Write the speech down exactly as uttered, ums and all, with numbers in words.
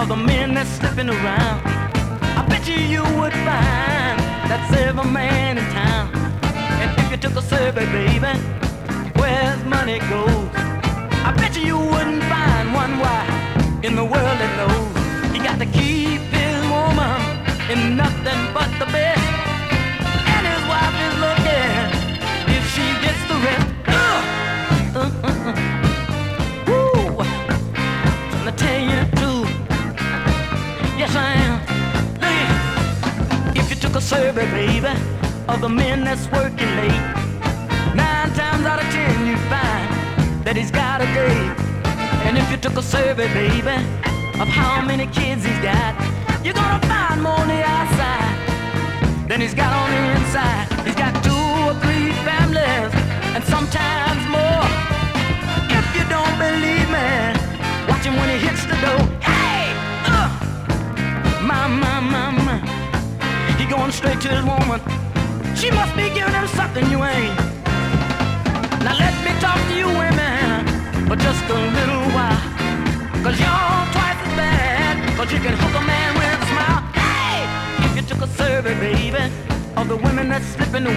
the men that's slipping around. I bet you you would find that's every man in town. And if you took a survey, baby, where's money goes, I bet you you wouldn't find one wife in the world that knows he got to keep his woman in nothing but the best. And his wife is looking if she gets the rest. Uh, uh, uh, uh. Woo! Trying to tell you the truth. Yes, I am. Look, if you took a survey, baby, of the men that's working late, nine times out of ten you'd find that he's got a date. And if you took a survey, baby, of how many kids he's got, you're gonna find more on the outside than he's got on the inside. He's got two or three families, and sometimes more. If you don't believe me, watch him when he hits the door. Hey! Uh! My, my, my, my. He going straight to his woman. She must be giving him something you ain't. Now let me talk to you women for just a little while, 'cause you're twice as bad, 'cause you can hook a man with a smile. Hey! If you took a survey, baby, of the women that's slipping away,